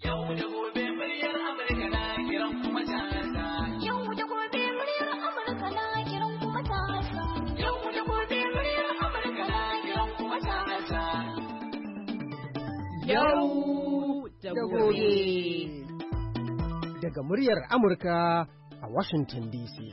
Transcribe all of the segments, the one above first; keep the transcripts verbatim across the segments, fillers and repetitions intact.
Yau da gobe muryar Amurka na kiran kuma tasa. Yau da gobe muryar Amurka na kiran kuma tasa. Yau da gobe muryar Amurka na kiran kuma tasa. Yau da gobe. Daga muryar Amurka a Washington D C.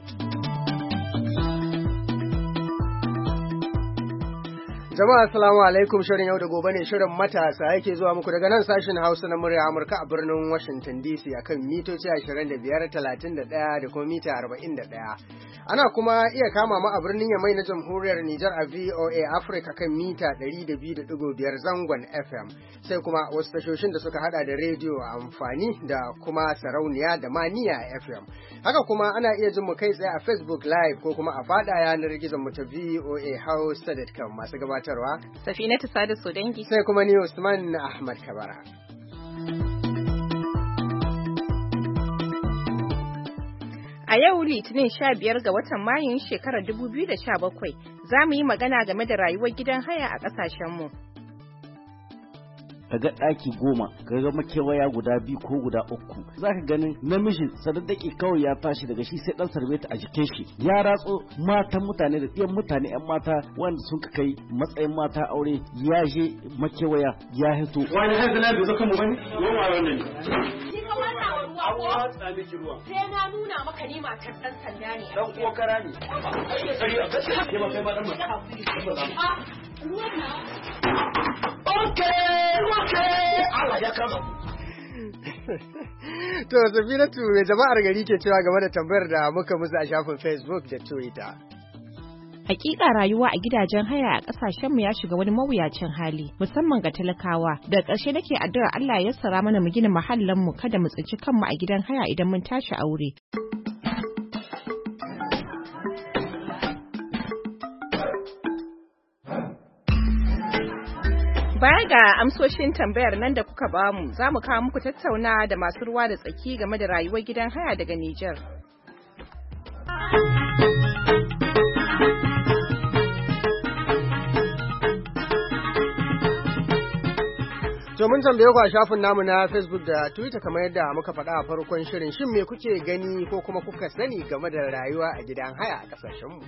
Jama'a assalamu alaikum, shirin yau da gobe ne shirin matasa yake zuwa muku daga nan sashen Hausa na murya Amurka a birnin Washington D C akan mitoci ashirin da biyar, talatin da ɗaya da kuma mita arba'in da ɗaya. Ana kuma iya kama mu a birnin Yamai na Jamhuriyar Nijar a V O A Africa kan mita ɗari da biyu da ɗigo biyar zangon F M. Sai kuma wasu tashoshin da suka hada da rediyo amfani da kuma sarauniya da maniya F M. Haka kuma ana iya jin mu kai tsaye a Facebook Live ko kuma a fada yanar gizon mu ta V O A Hausa dot com masu gabatarwa. Safinatu Sada Sodangi. Sai kuma ni Usman Ahmad Kabara. A yau Litinin sha biyar ga watan Mayun shekarar dubu biyu da sha bakwai za mu yi magana game da rayuwar gidan haya a ƙasashenmu. Ka ga ɗaki goma, ka ga makewaya guda biyu ko guda uku, za ka ganin namiji sadaddaki kawai ya tashi daga shi sai ɗan sarbeta a jikin shi ya ratso matan mutane da ɗiyan mutane ‘yan mata wanda sun ka kai matsayin mata aure ya je makewaya ya hito. Wani hanzu na bai zaka mu bane? Ruwan wayon ne. Sai na nuna maka ni matar dan sanda ne. Dan kokara ne. Sai a gaske ke ba kai ma dan ba. Ruwan na. Okay, okay. Allah ya kama. To, Safinatu, me jama'ar gari ke cewa game da tambayar da muka musu a shafin Facebook da Twitter? Hakika rayuwa a gidajen haya a kasashenmu ya shiga wani mawuyacin hali, musamman ga talakawa. Da ƙarshe nake addu'ar Allah ya yassara mana mu gina mahallanmu kada mu tsinci kanmu a gidan haya idan mun tashi aure. Baya ga amsoshin tambayar nan da kuka bamu, za mu kawo muku tattauna da masu ruwa da tsaki game da rayuwar gidan haya daga Nijar. To mun tambaye ku a shafin namu na Facebook da Twitter kamar yadda muka faɗa a farkon shirin, shin me kuke gani ko kuma kuka sani game da rayuwa a gidan haya a ƙasashenmu?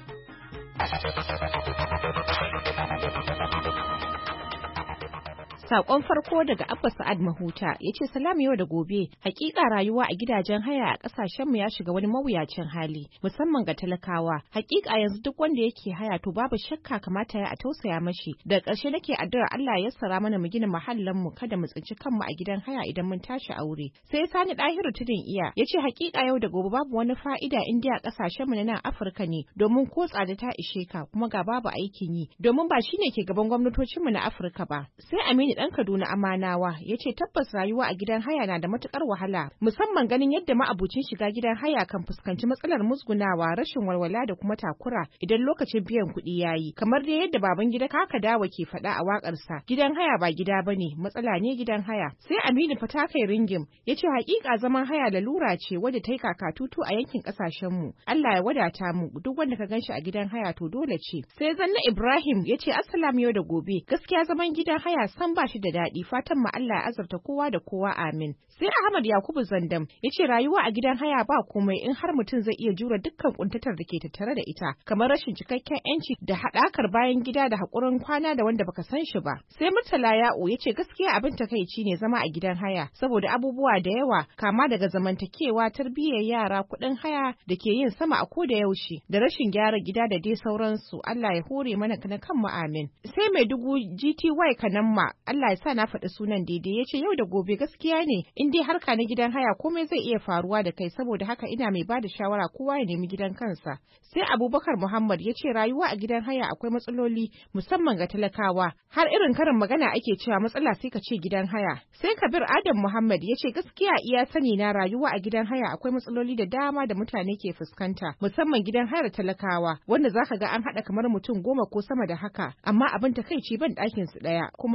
Sakon farko daga Abba Sa'ad Mahuta ya ce salam yau da gobe, hakika rayuwa a gidajen haya a kasashenmu ya shiga wani mawuyacin hali musamman ga talakawa. Hakika yanzu duk wanda yake haya to babu shakka kamata ya a tausaya mashi. Da ƙarshe nake addu'ar Allah ya yassara mana mu gina mahallan mu kada mu tsinci kanmu a gidan haya idan mun tashi aure. Sai Sani Dahiru Tudun Iya ya ce hakika yau da gobe babu wani fa'ida in dai a kasashenmu na nan Afirka ne, domin ko tsada ta ishe ka kuma ga babu aikin yi, domin ba shine ke gaban gwamnatocinmu na Afirka ba. Sai Aminu ɗan Kaduna Amanawa ya ce tabbas rayuwa a gidan haya na da matukar wahala, musamman ganin yadda ma'abucin shiga gidan haya kan fuskanci matsalar musgunawa, rashin walwala da kuma takura idan lokacin biyan kuɗi yayi. Kamar dai yadda baban gida kaka dawa ke faɗa a waƙarsa, gidan haya ba gida bane, matsala ne gidan haya. Sai Aminu Fatakai Ringim ya ce haƙiƙa zaman haya lalura ce wadda ta yi kakatutu a yankin ƙasashenmu. Allah ya wadata mu, duk wanda ka ganshi a gidan haya to dole ce. Sai Zanna Ibrahim ya ce assalamu yau da gobe, gaskiya zaman gidan haya san ba shi da daɗi, fatan mu Allah ya azurta kowa da kowa, amin. Sai Ahmad Yakubu Zandam ya ce rayuwa a gidan haya ba komai in har mutum zai iya jura dukkan kuntatar da ke tattare da ita, kamar rashin cikakken yanci da haɗakar bayan gida da haƙurin kwana da wanda baka san shi ba. Sai Murtala Ya'u ya ce gaskiya abin takaici ne zama a gidan haya saboda abubuwa da yawa, kama daga zamantakewa, tarbiyyar yara, kuɗin haya da ke yin sama a koda yaushe, da rashin gyara gida da dai sauransu. Allah ya hore mana na kanmu, amin. Sai Maiduguri G T Y Kanamma, Allah ya sa na faɗi sunan daidai, ya ce yau da gobe gaskiya ne in dai harka na gidan haya komai zai iya faruwa da kai, saboda haka ina mai bada shawara kowa ya nemi gidan kansa. Sai Abubakar Muhammad ya ce rayuwa a gidan haya akwai matsaloli musamman ga talakawa, har irin karin magana ake cewa matsala sai ka ce gidan haya. Sai Kabir Adam Muhammad ya ce gaskiya iya sani na rayuwa a gidan haya akwai matsaloli da dama da mutane ke fuskanta, musamman gidan hayar talakawa wanda zaka ga an haɗa kamar mutum goma ko sama da haka, amma abin takaici ban ɗakin su ɗaya, kuma haka wajen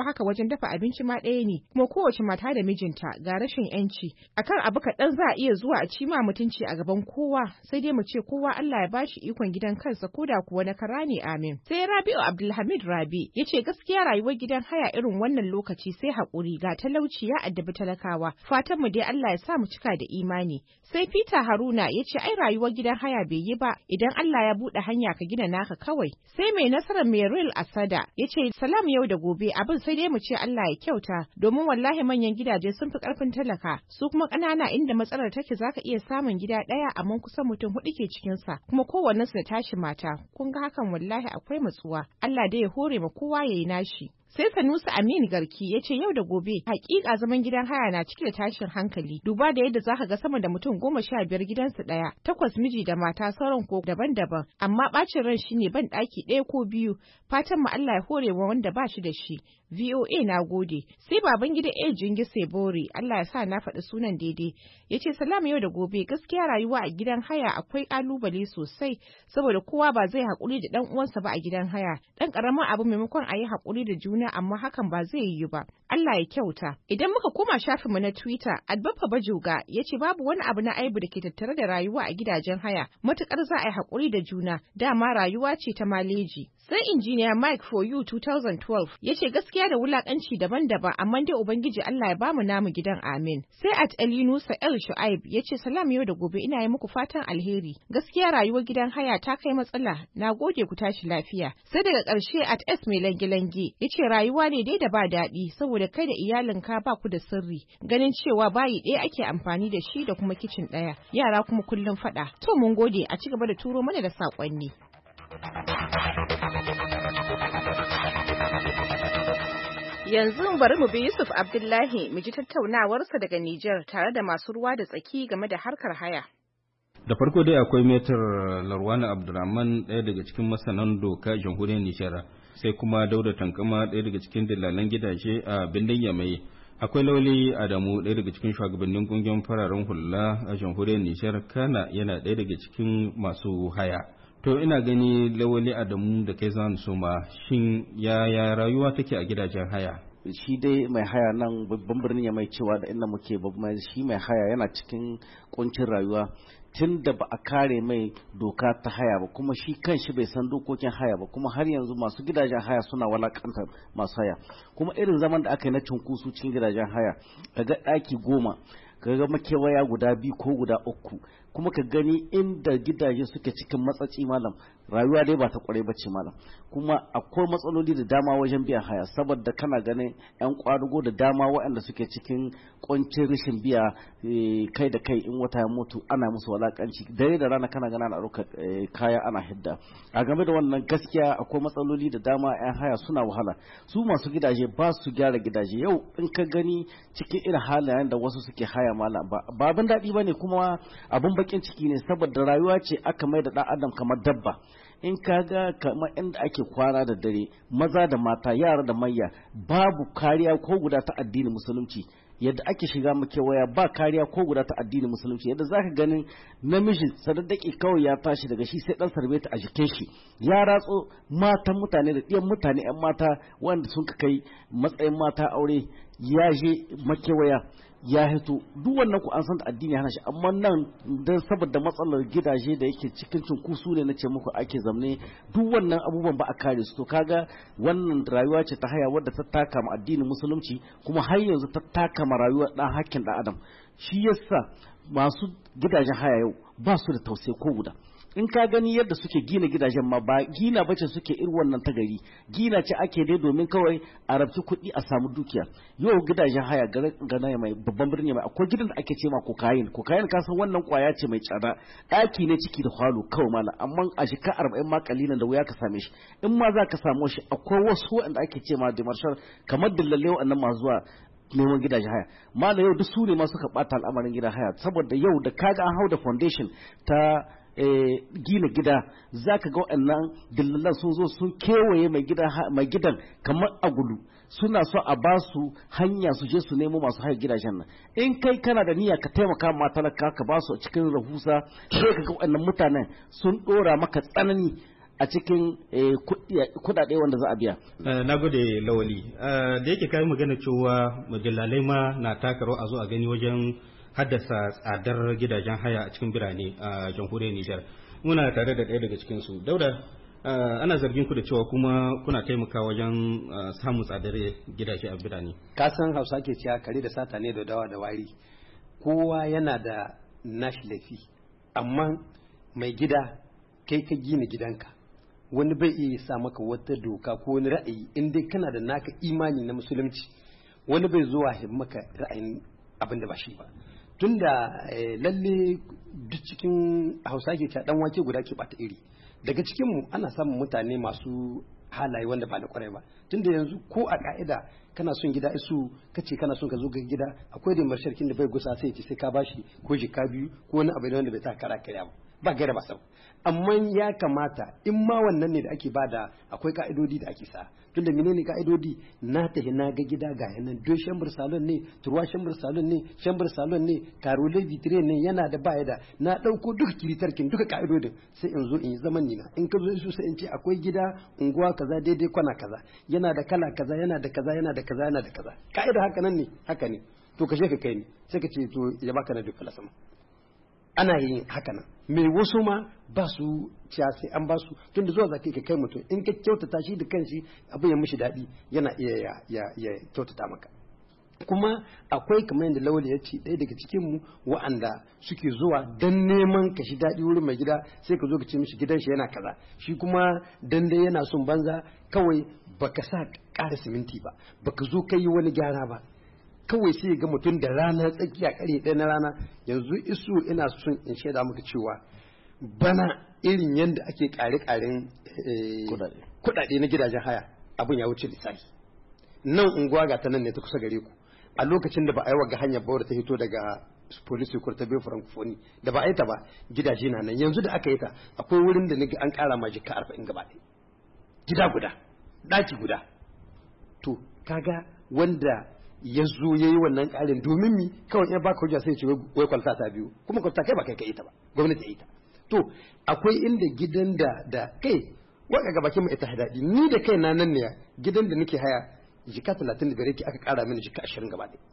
dafa abinci ma ɗaya ne, kuma kowace mata da mijinta ga rashin yanci. Akan abu kaɗan za a iya zuwa a ci ma mutunci a gaban kowa, sai dai mu ce kowa Allah ya bashi ikon gidan kansa ko da kuwa na kara ne, amin. Sai Rabi'u Abdulhamid Rabi ya ce gaskiya rayuwar gidan haya irin wannan lokaci sai haƙuri, ga talauci ya addabi talakawa. Fatan mu dai Allah ya sa mu cika da imani. Sai Peter Haruna ya ce ai rayuwar gidan haya bai yi ba, idan Allah ya buɗe hanya ka gina naka kawai. Sai mai nasarar Meril Asada ya ce salam yau da gobe, abin sai dai mu ce Allah ya kyauta, domin wallahi manyan gidaje sun fi karfin talaka, su kuma ƙanana inda matsalar take zaka iya samun gida ɗaya amma kusan mutum hudu ke cikin sa, kuma kowanne su da tashi mata. Kun ga hakan wallahi akwai matsuwa. Allah dai ya hore ma kowa yayi nashi. Sai Sanusi Aminu Garki ya ce yau da gobe hakika zaman gidan haya na cike da tashin hankali, duba da yadda zaka ga sama da mutum goma sha biyar gidansu ɗaya, takwas miji da mata, sauran ko daban-daban, amma bacin ran shine ban ɗaki ɗaya ko biyu. Fatan mu Allah ya hore wa wanda ba shi da shi. V O A na gode. Sai baban gida A Jingi Sebori, Allah ya sa na faɗi sunan daidai, ya ce salam yau da gobe, gaskiya rayuwa a gidan haya akwai ƙalubale sosai, saboda kowa ba zai haƙuri da ɗan uwansa ba a gidan haya. Ɗan ƙaramin abu maimakon a yi haƙuri da juna, amma hakan ba zai yiwu ba. Allah ya kyauta. Idan muka koma shafinmu na Twitter, Adbaffa Bajoga ya ce babu wani abu na aibu da ke tattare da rayuwa a gidajen haya, matuƙar za a yi haƙuri da juna, dama rayuwa ce ta maleji. Sai injiniya Mike for you twenty twelve ya ce gaskiya da wulakanci daban-daban, amma dai Ubangiji Allah ya bamu namu gidan, amin. Sai at El Yunusa El Shu'aib ya ce salam yau da gobe, ina yi muku fatan alheri. Gaskiya rayuwar gidan haya ta kai matsala, na gode ku tashi lafiya. Sai daga ƙarshe at S mai lange-lange ya ce rayuwa ne dai da ba daɗi, saboda kai da iyalinka ba ku da sirri, ganin cewa bayi ɗaya ake amfani da shi da kuma kicin ɗaya, yara kuma kullum faɗa. To mun gode, a ci gaba da turo mana da saƙonni. Yanzu bari mu bi Yusuf Abdullahi mu ji tattaunawarsa daga Nijar tare da masu ruwa da tsaki game da harkar haya. Da farko dai akwai Metar Larwana Abdulrahman, ɗaya daga cikin masanan doka jamhuriyar Nijar, sai kuma Dauda Tankama, ɗaya daga cikin dillalan gidaje a Bindin Yamai. Akwai Lauli Adamu, ɗaya daga cikin shugabannin ƙungiyar fararen hula a jamhuriyar Nijar, kana yana ɗaya daga cikin masu haya. To ina gani Lawali Adamu da kai zan soma, shin yaya rayuwa take a gidajen haya? Shi dai mai haya nan babban birnin ya mai cewa da inda muke babban shi mai haya yana cikin kuncin rayuwa tun da ba a kare mai doka ta haya ba, kuma shi kanshi bai san dokokin haya ba, kuma har yanzu masu gidajen haya suna walakantar masu haya. Kuma irin zaman da aka yi na cunkusu cikin gidajen haya, kaga ɗaki goma, kaga makewaya guda biyu ko guda uku, kuma ka gani inda gidaje suke cikin matsatsi malam, rayuwa dai ba ta kwarai bace malam. Kuma akwai matsaloli da dama wajen biyan haya, saboda kana ganin yan kwadugo da dama waɗanda suke cikin kuncin rashin biya kai da kai, in wata ya mutu ana musu walakanci, dare da rana kana gana na ɗaukar kaya ana hidda. A game da wannan gaskiya akwai matsaloli da dama, yan haya suna wahala, su masu gidaje ba su gyara gidaje. Yau in ka gani cikin irin halayen da wasu suke haya malam, ba abin daɗi ba ne, kuma abin bakin ciki ne, saboda rayuwa ce aka mai da ɗan adam kamar dabba. In ka ga kamar inda ake kwana da dare, maza da mata, yara da mayya, babu kariya ko guda ta addinin musulunci. Yadda ake shiga makewaya ba kariya ko guda ta addinin musulunci, yadda zaka ganin namiji sadaddaki kawai ya tashi daga shi sai dan sarbe ta a jikin shi, ya ratso matan mutane da ɗiyan mutane, yan mata wanda sun kai matsayin mata aure, ya je makewaya ya hito. Duk wannan ku an san addini hana shi, amma nan dan saboda matsalar gidaje da yake cikin cunkusu ne nace muku ake zamne, duk wannan abubuwan ba a kare su. To kaga wannan rayuwa ce ta haya wadda ta taka ma addinin musulunci, kuma har yanzu ta taka ma rayuwar dan hakkin dan adam. Shi yasa masu gidajen haya yau ba su da tausayi ko guda. In ka gani yadda suke gina gidajen ma ba gina bace suke irin wannan ta gari, gina ce ake dai domin kawai a rabci kuɗi a samu dukiya. Yau gidajen haya gana mai babban birni mai akwai gidan da ake ce ma kokain. Kokain ka san wannan kwaya ce mai tsada, ɗaki ne ciki da kwalo kawai mala, amma a shika arba'in ma kalilan da wuya ka same shi. In ma za ka samu shi akwai wasu wanda ake ce ma demarshal, kamar dillalle wa'annan masu zuwa neman gidajen haya. Mala yau duk su ne ma suka ɓata al'amarin gidan haya, saboda yau da kaga an hau da foundation ta gina gida, za ka ga waɗannan dillalan sun zo sun kewaye mai gidan kamar agulu, suna so a ba su hanya su je su nemo masu haya gidajen nan. In kai kana da niyya ka taimaka ma talaka ka ba su cikin rahusa, sai ka ga waɗannan mutanen sun ɗora maka tsanani. a cikin kuɗaɗe wanda za a biya. Na gode Lawali. Da yake kai magana cewa majallalai ma na taka rawa a zo a gani wajen haddasa tsadar gidajen haya a cikin birane a jamhuriyar Nijar. Muna tare da ɗaya daga cikin su. Dauda, ana zargin ku da cewa kuma kuna taimaka wajen samun tsadar gidaje a birane. Ka san Hausa ke cewa kare da sata ne da dawa da wari. Kowa yana da nashi laifi, amma mai gida kai ka gina gidanka. Wani bai iya sa maka wata doka ko wani ra'ayi in dai kana da naka imani na musulunci. Wani bai zuwa maka ra'ayin abin da ba shi ba. Tunda lalle duk cikin Hausa ke cewa dan wake guda ke bata iri. Daga cikin mu ana samun mutane masu halaye wanda ba na kwarai ba. Tunda yanzu ko a ka'ida kana son gida isu kace kana son ka zo ga gida, akwai da marsharkin da bai gusa sai ce sai ka bashi ko jika biyu ko wani abu wanda bai ta kara karya ba. Ba gaira ba sau. Amma ya kamata in ma wannan ne da ake bada akwai ka'idodi da ake sa. Tunda menene ka'idodi? Na tafi na ga gida ga yanan do shambar salon ne, turwa shambar salon ne, shambar salon ne, karole vitre ne, yana da baya da. Na dauko duka kiritarkin duka ka'idodin sai in zo in yi zaman nina. In ka zo su sai in ce akwai gida unguwa kaza daidai kwana kaza, yana da kala kaza, yana da kaza, yana da kaza, yana da kaza. Ka'ida haka nan ne, haka ne. To ka je ka kai ni, sai ka ce to ya baka na duka lasama. Ana yin haka nan. Me wasu ma ba su ciya sai an ba su tun da zuwa za ka kai mutum in ka kyautata shi da kanshi abin ya mishi daɗi yana iya ya, ya, ya kyautata maka. Kuma akwai kamar yadda Lawali ya ce ɗaya daga cikin mu wa'anda suke zuwa dan neman ka shi daɗi wurin mai gida sai ka zo ka ce mishi gidan shi yana kaza shi kuma dan dai yana son banza kawai baka sa ƙara siminti ba baka zo kai wani gyara ba. Kawai sai ga mutum da rana tsakiya kare ɗaya na rana yanzu isu ina son in shaida muka cewa bana irin yadda ake kare-karen kuɗaɗe na gidajen haya abin ya wuce lissafi. Nan unguwa ga ta nan ne ta kusa gare ku a lokacin da ba a yi waga hanyar bawar ta hito daga police court ta biyu francophonie da ba a yi ta ba gidaje na nan yanzu da aka yi ta akwai wurin da naga an ƙara ma jika arba'in gaba ɗaya gida guda ɗaki guda to kaga wanda ya zo ya yi wannan ƙarin domin mi kawai ya baka hujja sai ce wai kwalta ta biyu kuma kwalta kai ba kai ka ita ba gwamnati ya ita to akwai inda gidan da da kai waka ga bakin mu ita daɗi ni da kai na nan ne gidan da nake haya jika talatin da biyar ke aka ƙara mini jika ashirin gaba ɗaya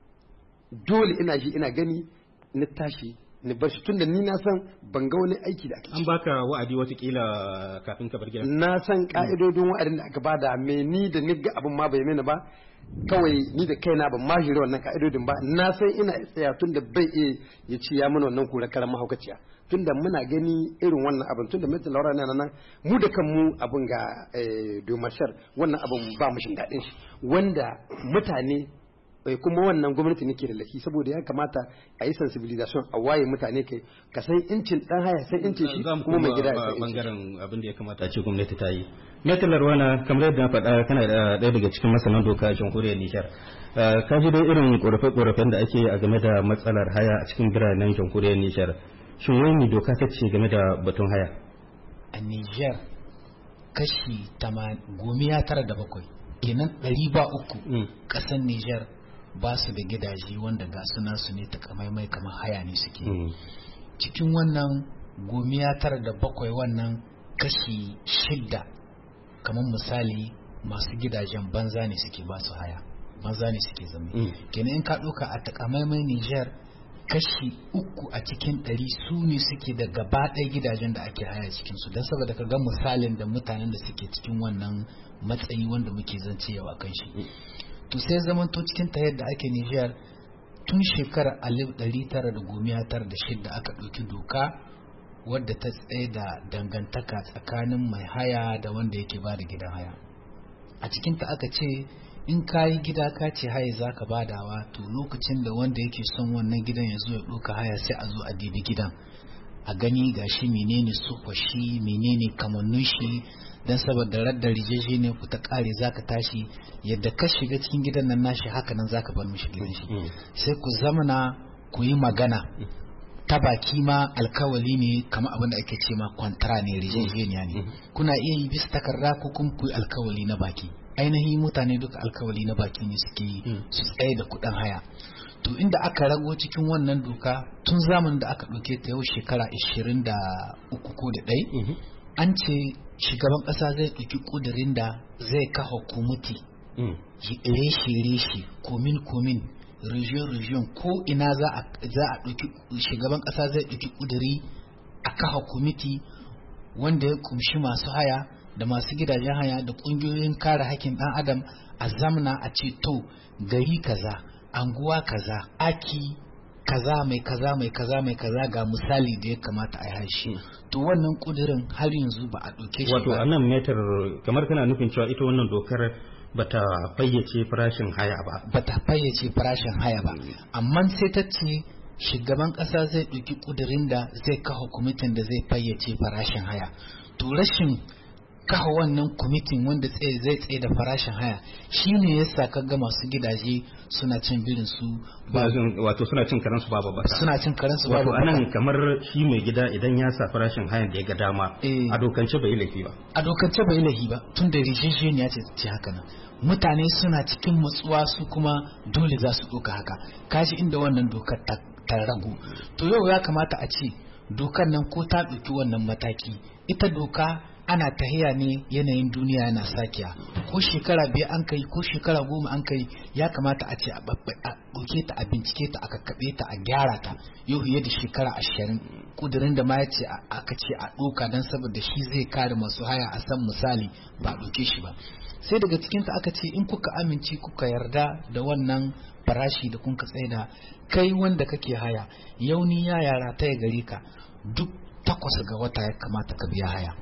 dole ina ji ina gani na tashi ni bar shi tunda ni na san ban ga wani aiki da ake an baka wa'adi watakila kafin ka bar gidan na san ka'idodin wa'adin da aka bada me ni da ni ga abin ma bai mini ba kawai ni da kaina ban ma jira wannan ka'idodin ba na san ina tsaya tunda bai iya ya ci ya mana wannan kura karan mahaukaciya tunda muna gani irin wannan abin tunda mutum laura na nan mu da kanmu abin ga domashar wannan abin ba mu shin daɗin shi wanda mutane kuma wannan gwamnati ne ke da laifi saboda ya kamata a yi sensibilization a waye mutane kai ka san incin dan haya san incin shi kuma mai gida ya san bangaren abin da ya kamata a ce gwamnati ta yi metalar wana kamar yadda na faɗa kana da ɗaya daga cikin masanan doka a jamhuriyar Nijar ka ji dai irin korafe-korafen da ake a game da matsalar haya a cikin biranen jamhuriyar Nijar shin wani doka ta ce game da batun haya a Nijar kashi gomiya tara da bakwai kenan ɗari ba uku ƙasar Nijar ba su da gidaje wanda ga suna su ne takamaimai kamar haya ne suke cikin wannan gomiya tara da bakwai wannan kashi shidda kamar misali masu gidajen banza ne suke ba su haya banza ne suke zama kenan in ka ɗauka a takamaimai Nijar kashi uku a cikin ɗari su ne suke da gaba ɗaya gidajen da ake haya cikin su don saboda ka ga misalin da mutanen da suke cikin wannan matsayi wanda muke zance yau a kan shi to sai zamanto cikin ta yadda ake Nijar tun shekarar alif ɗari tara da goma tara da shidda aka ɗauki doka wadda ta tsaye da dangantaka tsakanin mai haya da wanda yake ba da gidan haya a cikin ta aka ce in ka yi gida ka ce haya za ka badawa to lokacin da wanda yake son wannan gidan ya zo ya ɗauka haya sai a zo a dibi gidan a gani gashi menene sufa shi menene kamannin shi dan saboda raddar rijeje ne ku ta kare zaka tashi yadda ka shiga cikin gidan nan nashi haka nan zaka bar mishi gidan shi sai ku zamana ku yi magana ta baki ma alkawali ne kamar abin da ake ce ma kwantara ne rijejeniya ne kuna iya yi bisa takarda ko kuma ku yi alkawali na baki ainihin mutane duka alkawali na baki ne suke yi su tsaye da kuɗin haya to inda aka rago cikin wannan doka tun zamanin da aka ɗauke ta yau shekara ishirin da uku ko da ɗai an ce shugaban ƙasa zai ɗauki ƙudurin da zai kafa kwamiti reshe-reshe komin-komin region-region ko ina za a ɗauki shugaban ƙasa zai ɗauki ƙuduri a kafa kwamiti wanda ya kumshi masu haya da masu gidajen haya da ƙungiyoyin kare hakkin ɗan adam a zamna a ce to gari kaza anguwa kaza aki kaza mai kaza mai kaza mai kaza ga misali da ya kamata a hashi to wannan kudirin har yanzu ba a ɗauke shi ba. Wato anan metar kamar kana nufin cewa ita wannan dokar bata fayyace farashin haya ba. Bata fayyace farashin haya ba, amma sai ta ce shugaban ƙasa zai ɗauki kudirin da zai kawo kwamitin da zai fayyace farashin haya. To rashin kawo wannan kwamitin wanda zai tsaye da farashin haya shi ne ya sa kaga masu gidaje suna cin birin su wato suna cin karansu babu baka suna cin karansu babu wato anan kamar shi mai gida idan ya sa farashin hayan da ya ga dama a dokance bai laifi ba a dokance bai laifi ba tun da rijijiyar ce ce haka nan mutane suna cikin matsuwa su kuma dole za su doka haka kaji inda wannan dokar ta ragu to yau ya kamata a ce dokar nan ko ta ɗauki wannan mataki ita doka ana tahiya ne yanayin duniya yana sakiya ko shekara biyar an kai ko shekara goma an kai ya kamata a ce a ɗauke ta a bincike ta a kakkaɓe ta a gyara ta yau fiye da shekara ashirin kudirin da ma ya ce aka ce a ɗauka don saboda shi zai kare masu haya a san misali ba ɗauke shi ba sai daga cikinta aka ce in kuka amince kuka yarda da wannan farashi da kun ka tsaida kai wanda kake haya yauni ya yara ta ya gare ka duk takwas ga wata ya kamata ka biya haya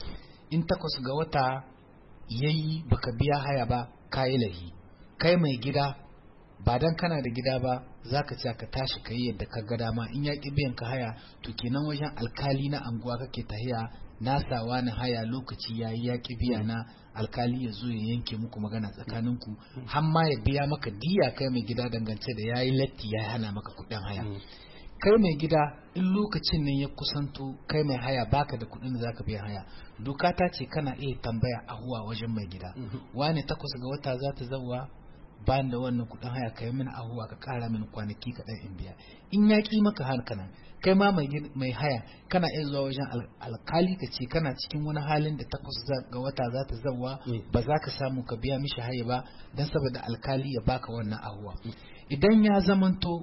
in takwas ga wata yayi baka biya haya ba kayi lahi kai mai gida ba dan kana da gida ba zaka ce ka tashi kai yadda ka ga dama in ya ki biyan ka haya to kenan wajen alkali na anguwa kake tahiya na sawa na haya lokaci yayi ya ki biya na alkali ya zo ya yanke muku magana tsakaninku har ma ya biya maka diya kai mai gida dangance da yayi latti ya hana maka kuɗin haya kai mai gida in lokacin nan ya kusanto kai mai haya baka da kuɗin da zaka biya haya doka ta ce kana iya tambaya ahuwa wajen mai gida wani takwas ga wata za ta zauwa bayan da wannan kuɗin haya kai mini ahuwa ka ƙara mini kwanaki kaɗan in biya in ya ƙi maka haka nan kai ma mai haya kana iya zuwa wajen alkali ka ce kana cikin wani halin da takwas ga wata za ta zauwa ba za ka samu ka biya mishi haya ba don saboda alkali ya baka wannan ahuwa idan ya zamanto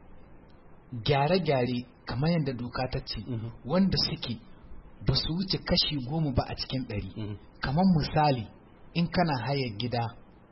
gyare-gyare kamar yadda doka ta ce wanda suke ba su wuce kashi goma ba a cikin ɗari kamar misali in kana haya gida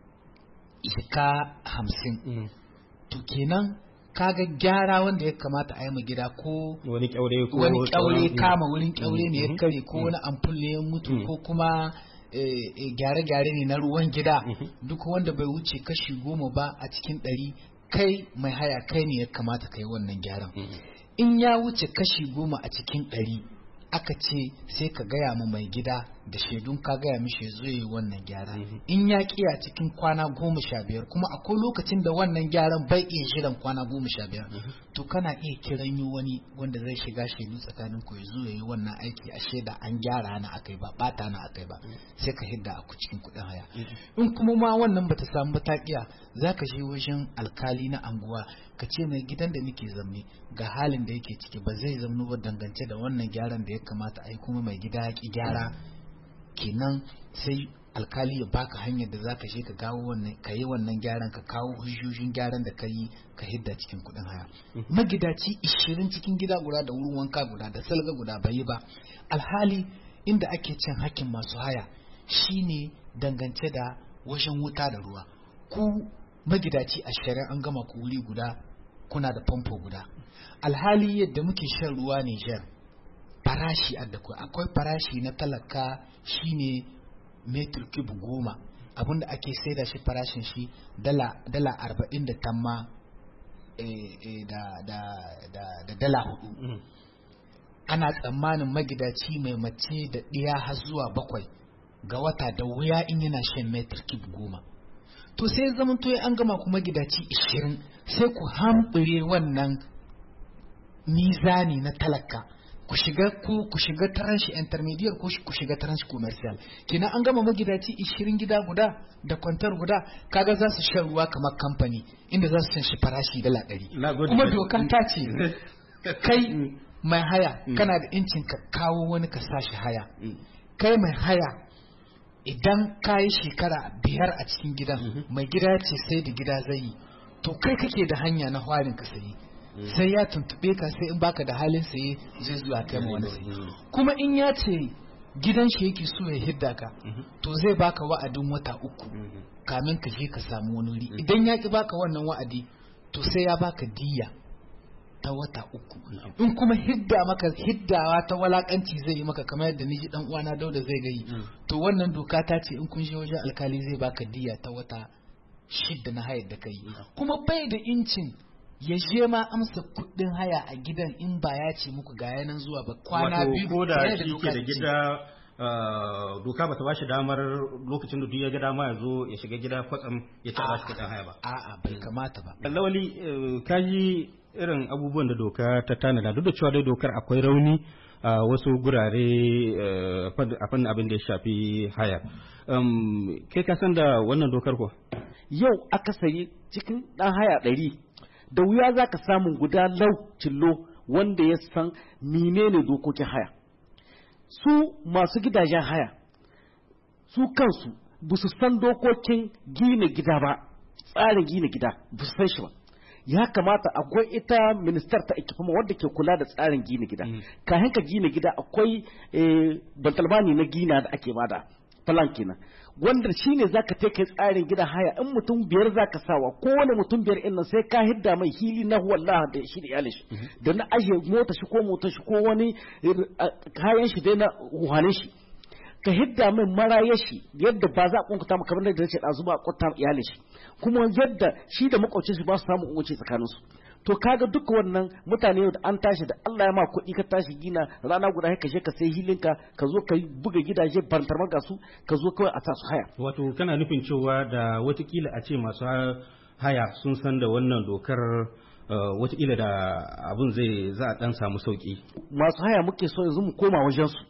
jika hamsin to kenan kaga gyara wanda ya kamata a yi ma gida ko wani kyaure ko wani kyaure kama wurin kyaure ne ya kare ko wani ampul ne ya mutu ko kuma gyare-gyare ne na ruwan gida duk wanda bai wuce kashi goma ba a cikin ɗari kai mai haya kai ne ya kamata kai wannan gyaran in ya wuce kashi goma a cikin ɗari aka ce sai ka gaya ma mai gida da shaidun ka gaya mishi zo yi wannan gyara in ya kiya cikin kwana goma sha biyar kuma akwai lokacin da wannan gyaran bai iya shirin kwana goma sha biyar to kana iya kiran yi wani wanda zai shiga shaidu tsakanin ku ya zo ya yi wannan aiki a shaida an gyara na akai ba bata na akai ba sai ka hidda a cikin kuɗin haya in kuma ma wannan bata samu batakiya za ka je wajen alkali na anguwa ka ce mai gidan da nake zamne ga halin da yake ciki ba zai zamno ba dangance da wannan gyaran da ya kamata a yi kuma mai gida ya ki gyara kenan sai alkali ya baka hanyar da zaka je ka gawo wannan ka yi wannan gyaran ka kawo hujjojin gyaran da ka yi ka hidda cikin kuɗin haya magidaci ishirin cikin gida guda da wurin wanka guda da salga guda bai yi ba alhali inda ake cin hakkin masu haya shine dangance da wajen wuta da ruwa ku magidaci ashirin an gama ku wuri guda kuna da famfo guda alhali yadda muke shan ruwa Niger farashi a dakwai akwai farashi na talaka shine metric cube goma abinda ake saida shi farashin shi dala dala arba'in da tamma e, e, da, da, da, da dala hudu mm. ana tsammanin magidaci mai mace da ɗiya har zuwa bakwai ga wata da wuya in yana shan metric cube goma to sai zaman to an gama kuma gidaci ishirin sai ku hambure wannan mizani na talaka ku shiga ku ku shiga tranche intermediate ko ku shiga tranche commercial kina an gama magidaci ishirin gida guda da kwantar guda kaga za su shan ruwa kamar kamfani inda za su shan shi farashi dala ɗari kuma doka ta ce kai mai haya kana da incin ka kawo wani ka sashi haya kai mai haya idan ka yi shekara biyar a cikin gidan mai gida ce sai da gida zai yi to kai kake da hanya na hwarin ka sayi sai ya tuntube ka sai in baka da halin saye zai zuwa kai ma wani sayi kuma in ya ce gidan shi yake so ya hidda ka to zai baka wa'adin wata uku kamin ka je ka samu wani wuri idan ya ki baka wannan wa'adi to sai ya baka diya ta wata uku in kuma hidda maka hiddawa ta walakanci zai yi maka kamar yadda niji dan uwana Dauda zai gayi to wannan doka ta ce in kun je wajen alkali zai baka diya ta wata shidda na hayar da kai kuma bai da incin ya je ma amsa kuɗin haya a gidan in ba ya ce muku ga yanan zuwa ba kwana biyu ko da shi ke da gida doka ba ta ba shi damar lokacin da duk ya ga dama ya zo ya shiga gida kwatsam ya ci ba shi kuɗin haya ba a'a bai kamata ba lawali kaji irin abubuwan da doka ta tanada duk da cewa dai dokar akwai rauni a wasu gurare a fannin abin da ya shafi haya kai ka san da wannan dokar ko yau akasari cikin ɗan haya ɗari da wuya za ka samun guda lau cillo wanda ya san menene dokokin haya su masu gidajen haya su kansu ba su san dokokin gina gida ba tsarin gina gida ba su san shi ba ya kamata akwai ita ministar ta ikifama wadda ke kula da tsarin gina gida kayan ka gina gida akwai bantalmani na gina da ake bada plan kenan wanda shine zaka take tsarin gidan haya in mutum biyar zaka sawa kowane mutum biyar din nan sai ka hidda mai hili na wallahi da shi da iyalin shi da na aje mota shi ko mota shi ko wani kayan shi dai na uhanin shi ka hidda mai marayar shi yadda ba za a kunkuta maka kamar da ce dazu ba kunta iyalin shi kuma yadda shi da makwabcin shi ba su samu unguci tsakanin su to kaga duka wannan mutane da an tashi da Allah ya ma kuɗi ka tashi gina rana guda ka je ka sai hilinka ka zo ka buga gidaje bantar maga su ka zo kawai a ta su haya wato kana nufin cewa da watakila a ce masu haya sun san da wannan dokar watakila da abun zai za a dan samu sauki masu haya muke so yanzu mu koma wajen su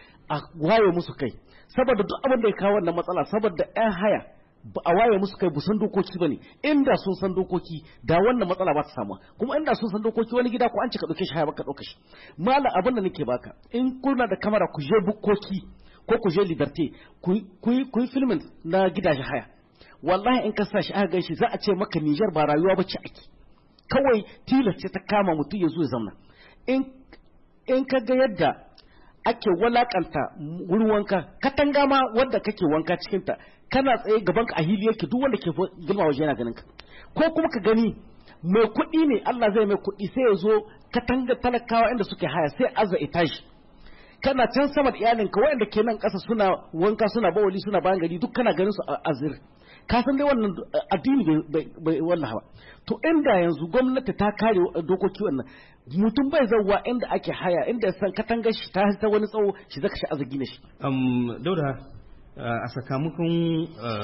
a waye musu kai saboda duk abin da ya kawo wannan matsala saboda ƴan haya ba a waye musu kai busan dokoki bane inda sun san dokoki da wannan matsala ba ta samu kuma inda sun san dokoki wani gida ko an cika dauke shi haya baka dauka shi mallam abin da nake baka in kuna da kamera ku je bukkoki ko ku je liberté ku ku ku filmin na gidajen haya wallahi in ka sa shi aka ganshi za a ce maka Niger ba rayuwa bace ake kawai tilas ce ta kama mutum ya zo ya zauna in in ka ga yadda ake walakanta wurin wanka katanga ma wanda kake wanka cikin ta kana tsaye gaban ka a hili yake duk wanda ke girma waje yana ganin ka ko kuma ka gani mai kuɗi ne Allah zai mai kuɗi sai ya zo katanga talakawa inda suke haya sai azza itashi kana can sama da iyalinka wanda ke nan ƙasa suna wanka suna bawali suna bayan gari duk kana ganin su a azir ka san dai wannan addini bai wallahi ba to inda yanzu gwamnati ta kare dokoki wannan mutum bai zauwa inda ake haya inda san katangar shi ta ta wani tsawo shi zaka shi azagi ne shi um Dauda a sakamakon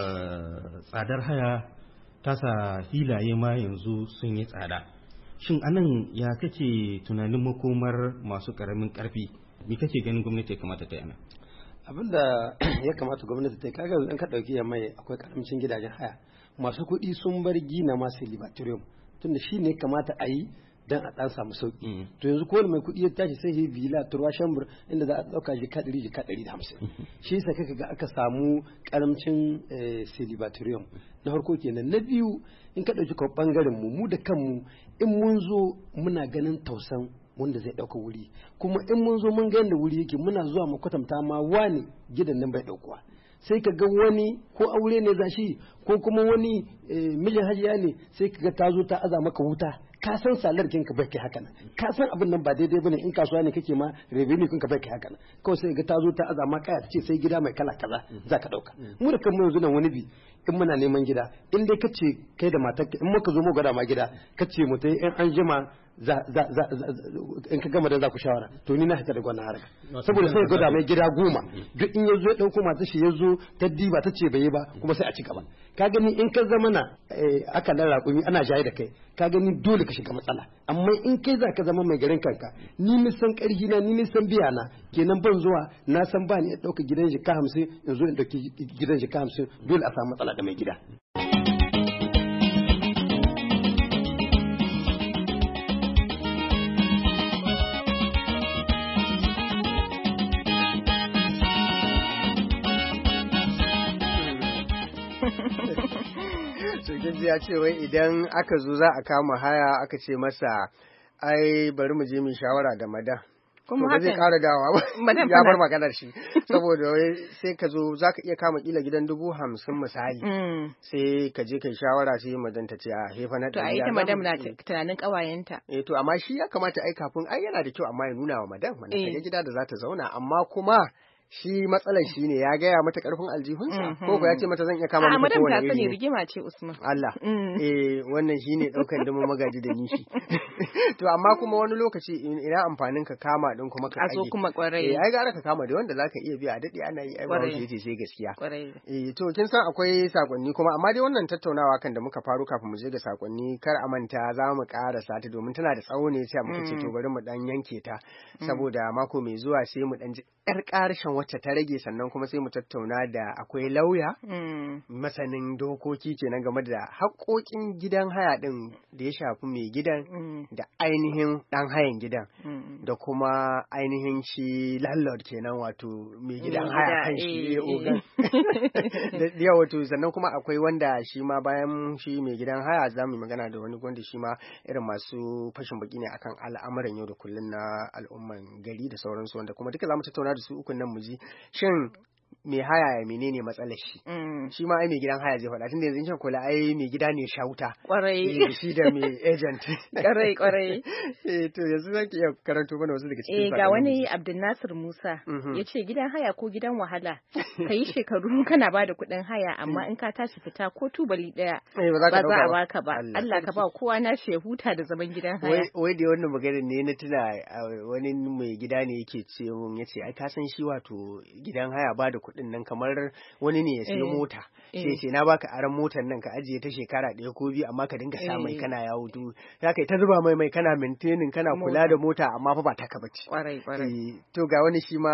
tsadar haya tasa hilaye ma yanzu sun yi tsada shin anan ya kake tunanin makomar masu karamin karfi me kake ganin gwamnati ya kamata ta yi ana abinda ya kamata gwamnati ta yi kaga in ka dauki mai akwai karamcin gidajen haya masu kuɗi sun bar gina masu libatorium tunda shi ne kamata a yi dan a dan samu sauki to yanzu kowane mai kuɗi ya tashi sai yi villa turwa shambur inda za a dauka jika ɗari jika ɗari da hamsin shi yasa kaka ga aka samu karamcin celibatorium na farko kenan na biyu in ka dauki ko bangaren mu mu da kanmu in mun zo muna ganin tausan wanda zai dauka wuri kuma in mun zo mun ga yanda wuri yake muna zuwa mu kwatanta ma wani gidan nan bai daukuwa sai ka ga wani ko aure ne za shi ko kuma wani mijin hajiya ne sai ka ga ta zo ta aza maka wuta ka san salar kinka bai kai haka nan ka san abin nan ba daidai bane in kasuwa ne kake ma revenue kinka bai kai haka nan kawai sai ga ta zo ta aza maka ya ce sai gida mai kala kaza za ka dauka mu da kanmu yanzu nan wani bi in muna neman gida in dai kace kai da matarka in muka zo mu gwada ma gida kace mu tai in an jima za za za in ka gama da za ku shawara to ni na hita da wannan haraka saboda sai gwada mai gida goma duk in yazo ya dauko mata shi yazo ta diba ta ce bai ba kuma sai a ci gaba ka gani in ka zama na aka dan raƙumi ana jaye da kai ka gani dole ka shiga matsala amma in kai za ka zama mai garin kanka ni nisan ƙarfi na ni nisan biya na kenan ban zuwa na san ba ni ya dauka gidan jika hamsin in zo in dauki gidan jika hamsin dole a samu matsala da mai gida ji ya ce wai idan aka zo za a kama haya aka ce masa ai bari mu je mu shawara da madan. Kuma haka zai ƙara dawa ba ya bar maganar shi saboda sai ka zo za ka iya kama kila gidan dubu hamsin misali sai ka je kai shawara sai madan ta ce a hefa na to a ita madam na tunanin ƙawayenta eh to amma shi ya kamata ai kafin ai yana da kyau amma ya nuna wa madam mana ta gida da za ta zauna amma kuma shi matsalar shi ne ya gaya mata karfin aljihunsa ko ko ya ce mata zan iya kama mata kowane iri. A madam ta sani rigima ce Usman. Allah. Eh wannan shine daukan dama magaji da nishi. To amma kuma wani lokaci ina amfanin ka kama din kuma ka kage. A zo kuma kwarai. Eh ai gara ka kama da wanda zaka iya biya a dade ana yi ai ba wuce yace sai gaskiya. Eh to kin san akwai sakonni kuma amma dai wannan tattaunawa kan da muka faro kafin mu je ga sakonni kar a manta za mu karasa ta domin tana da tsawo ne sai muka ce to bari mu dan yanke ta saboda mako mai zuwa sai mu dan ji ƙar ƙarshen wacce ta rage sannan kuma sai mu tattauna da akwai lauya masanin dokoki kenan game da haƙoƙin gidan haya ɗin da ya shafi mai gidan da ainihin ɗan hayan gidan da kuma ainihin shi landlord kenan wato mai gidan haya kan shi ogan da wato sannan kuma akwai wanda shi ma bayan shi mai gidan haya za mu magana da wani wanda shi ma irin masu fashin baki ne akan al'amuran yau da kullum na al'umman gari da sauransu wanda kuma duka za mu tattauna da su ukun nan mu ji shin mai haya ya menene matsalar shi shi ma ai mai gidan haya zai faɗa tunda yanzu in kula ai mai gida ne shauta kwarai shi da mai agent kwarai kwarai eh to yanzu zaki iya karanto mana wasu daga cikin eh ga wani Abdul Nasir Musa yace gidan haya ko gidan wahala kai shekaru kana bada kuɗin haya amma in ka tashi fita ko tubali daya ba za a baka ba Allah ka ba kowa na shi ya huta da zaman gidan haya wai da wannan magana ne na tuna wani mai gida ne yake ce mun yace ai ka san shi wato gidan haya ba da kuɗin nan kamar wani ne ya siyo mota sai ce na baka aran motar nan ka ajiye ta shekara ɗaya ko biyu amma ka dinga sa mai kana yawo du ya kai ta zuba mai mai kana maintaining kana kula da mota amma fa ba taka bace kwarai kwarai to ga wani shi ma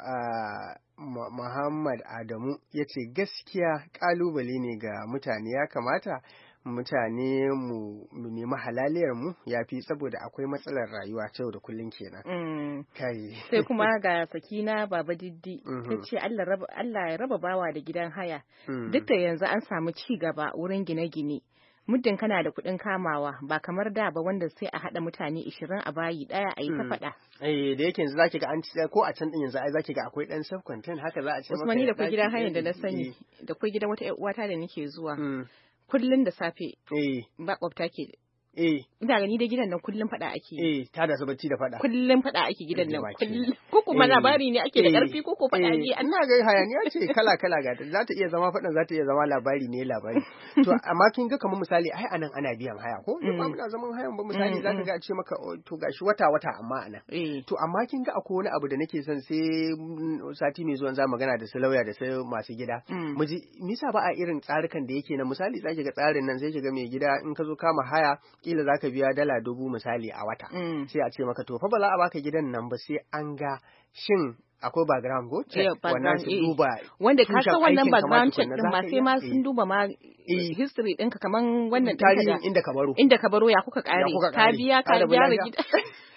Muhammad Adamu ya ce gaskiya kalubale ne ga mutane ya kamata mutane mu nemi halaliyar mu ya fi saboda akwai matsalar rayuwa ta yau da kullum kenan. Kai. Sai kuma ga Sakina Baba Diddi ta ce Allah ya raba bawa da gidan haya. Duk da yanzu an samu ci gaba wurin gine-gine. Muddin kana da kuɗin kamawa ba kamar da ba wanda sai a haɗa mutane ishirin a bayi ɗaya a yi ta faɗa. Eh da yake yanzu zaki ga an ci ko a can din yanzu ai zaki ga akwai ɗan self content haka za a ce maka. Usmani da kai gidan hanyar da na sani da kai gidan wata ƴar uwata da nake zuwa. Kullum da safe ba kwafta ke eh ina gani da gidan nan kullum fada ake eh ta da bacci da fada kullum fada ake gidan nan kullum ko kuma labari ne ake da karfi ko ko fada ne ina ga hayaniya ce kala kala ga za ta iya zama fadan za ta iya zama labari ne labari to amma kin ga kamar misali ai anan ana biyan haya ko ba muna zaman hayan ba misali zaka ga a ce maka to gashi wata wata amma anan to amma kin ga akwai wani abu da nake son sai sati mai zuwa za magana da su lauya da su masu gida miji misa ba a irin tsarukan da yake na misali zaki ga tsarin nan sai ki ga mai gida in ka zo kama haya kila za ka biya dala dubu misali a wata sai a ce maka to fa ba za a baka gidan nan ba sai an ga shin akwai background go check wannan su duba wanda ka san wannan background check din ma sai ma sun duba ma history ɗinka kaman wannan tarihin inda ka baro inda ka baro ya kuka kare ka biya ka gyara gida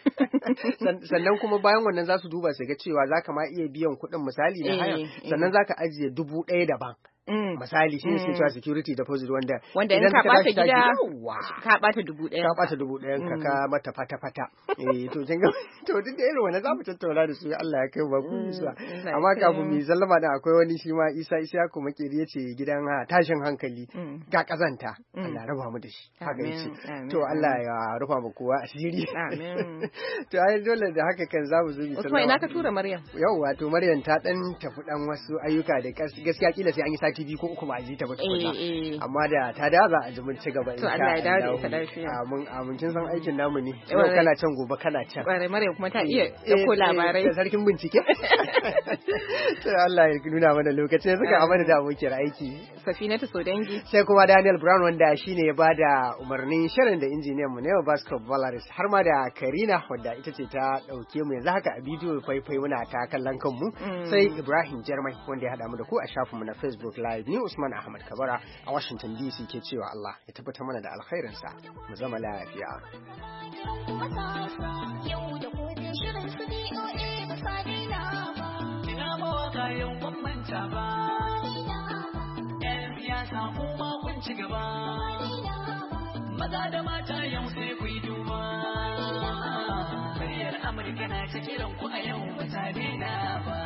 sannan kuma bayan wannan za su duba su ga cewa za ka ma iya biyan kuɗin misali na haya sannan za ka ajiye dubu ɗaya daban misali shi ne suke cewa security deposit wanda wanda in ka bata gida ka bata dubu ɗaya ka bata dubu ɗaya ka ka mata fata fata eh to kin ga to duk da irin wannan za mu tattauna da su Allah ya kai ba ku isa amma kafin mu sallama da akwai wani shi ma Isa Isa kuma ke yace gidan ha tashin hankali ga kazanta Allah raba mu da shi haka yace to Allah ya rufa mu kowa asiri amin to ai dole da haka kan za mu zo mu sallama Usman ina ka tura Maryam yauwa to Maryam ta dan tafi dan wasu ayyuka da gaskiya kila sai an yi sati biyu ko uku ba a ji ta ba tukuna amma da ta da za a ji mun ci gaba to Allah ya dawo da ita lafiya amin amin kin san aikin namu ne yau kana can gobe kana can kware Maryam kuma ta iya dauko labarai da sarkin bincike to Allah ya nuna mana lokacin suka amana da abokiyar aiki Safinatu Sodangi sai kuma Daniel Brown wanda shine ya bada umarnin shirin da injiniyan mu ne Vasco Valaris har ma da Karina wanda ita ce ta dauke mu yanzu haka a bidiyo faifai muna ta kallon kanmu sai Ibrahim Jarmai wanda ya hada mu da ku a shafinmu na Facebook Live ni Usman Ahmad Kabara a Washington D C ke cewa Allah ya tabbatar mana da alkhairinsa mu zama lafiya. Yau da gobe shirin su B O A ba sa daina ba. Ina mawaka yau ban manta ba. Yan siyasa kuma kun ci gaba. maza da mata yau sai ku yi duba. Muryar Amurka na ta kiran ku a yau ba ta daina ba.